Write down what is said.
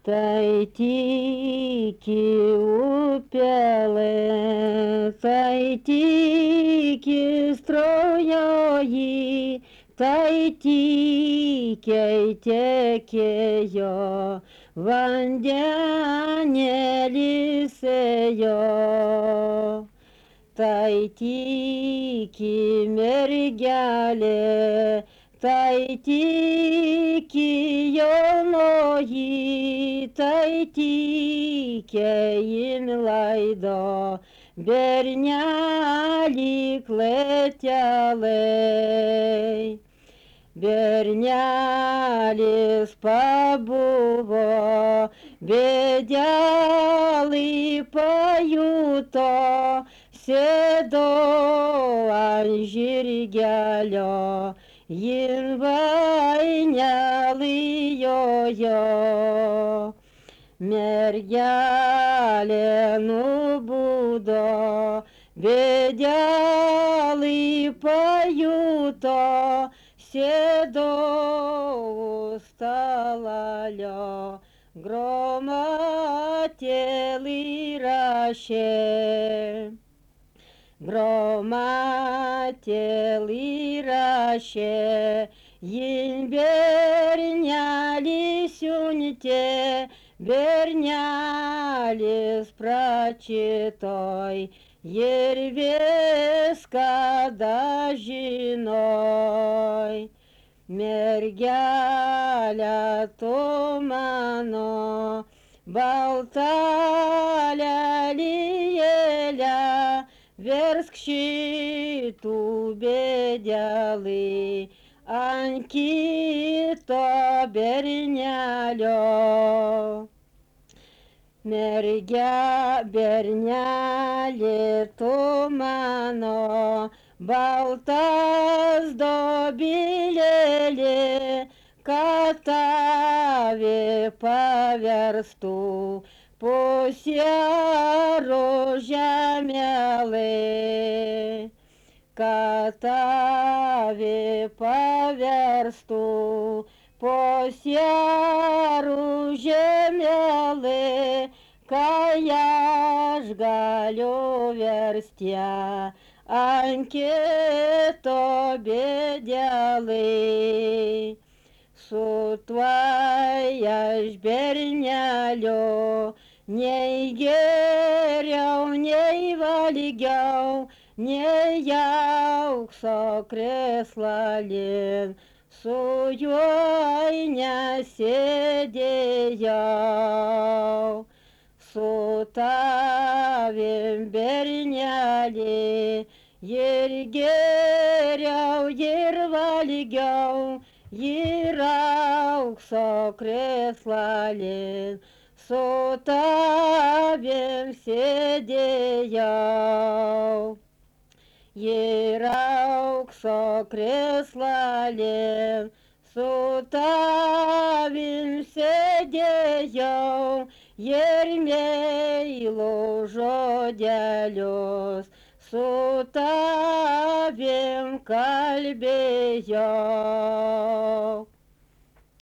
Tai tiki upelė, tai tiki strojoji, tai tykiai tekėjo vandenėlis ėjo. Tai tiki mergelė, tai tiki jaunoji, tai tikėjim leido bernelį kletelei. Bernelis pabuvo, bėdelį pajuto, sėdo ant žirgelio, jin vainelį jojo. Mergelė nubudo, bėdelį pajuto, sėdo už stalalio, gromatėlį rašė. Gromatėlį rašė, jin bernelį siuntė, bernelis pračitoj ir viską dažinoj. Mergelė tu mano, baltalė lėlė, versk šitų bėdelį ant kito bernelio. Bernelė tu mano, baltas dobilėlė, kad tave paverstų pusė rožėmelė, kad tave paverstų pusė rožėmelė, kai aš galiu versti ant kito bėdelį. Su tuo aš bernelio nei geriau, nei valgiau, nei aukso krėslalin, su juo nesėdėjau. Su tavim bernelį ir geriau, ir valgiau, ir aukso krėslalin, su tavim sėdėjau. Ir aukso krėslalin, su tavim sėdėjau, ir meilo žodelius su tavim kalbėjau.